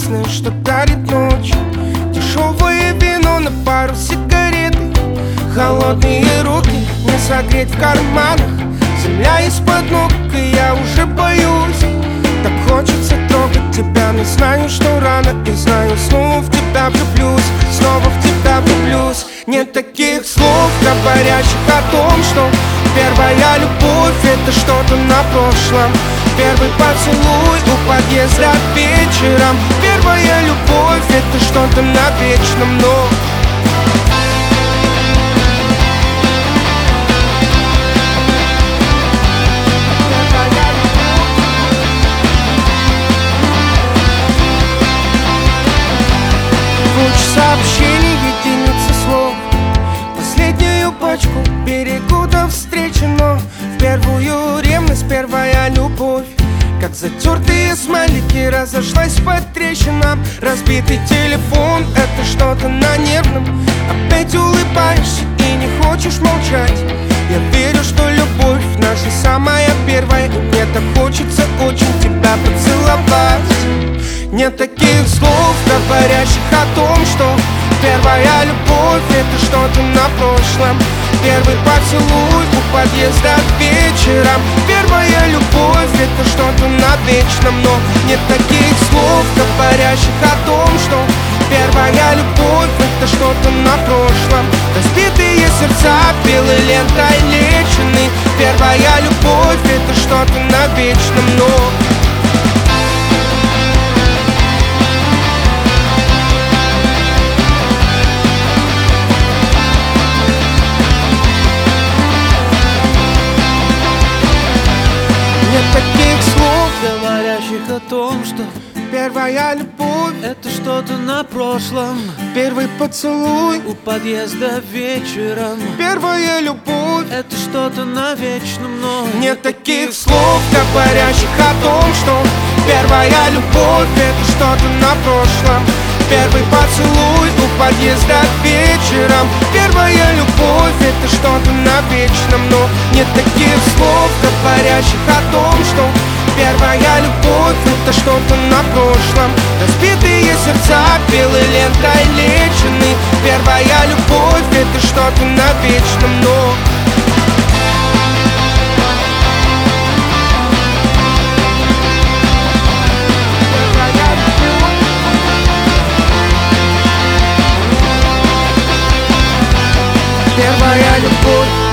прекрасное, что дарит ночь. Дешевое вино на пару сигарет, холодные руки не согреть в карманах. Земля из-под ног, и я уже боюсь. Так хочется трогать тебя, но знаю, что рано. И знаю, снова в тебя влюблюсь, снова в тебя влюблюсь. Нет таких слов, говорящих о том, что первая любовь — это что-то на прошлом. Первый поцелуй у подъезда вечером. Первая любовь — это что-то на вечном, но сообщений, единицы слов. Последнюю пачку берегу до встречи, но в первую ревность первая любовь. Как затертые смайлики разошлась по трещинам. Разбитый телефон — это что-то на нервном. Опять улыбаешься и не хочешь молчать. Я верю, что любовь наша самая первая, и мне так хочется очень тебя поцеловать. Нет таких слов, говорящих о том, что первая любовь — это что-то на прошлом. Первый поцелуй у подъезда вечером. Первая любовь — это что-то на вечном, но нет таких слов, говорящих о том, что первая любовь — это что-то на прошлом. Разбитые сердца белой лентой лечены. Первая любовь — это что-то на вечном, но нет таких слов, говорящих о том, что первая любовь — это что-то на прошлом. первый поцелуй У подъезда вечером. первая любовь — Это что-то на вечном, но нет таких слов, говорящих о том, что первая любовь — это что-то на прошлом. Первый поцелуй у подъезда вечером. Первая любовь — это что-то на вечном, но нет таких слов, говорящих о том, что первая любовь — это что-то на прошлом. Разбитые сердца белой лентой лечены. Первая любовь — это что-то на вечном, но первая любовь.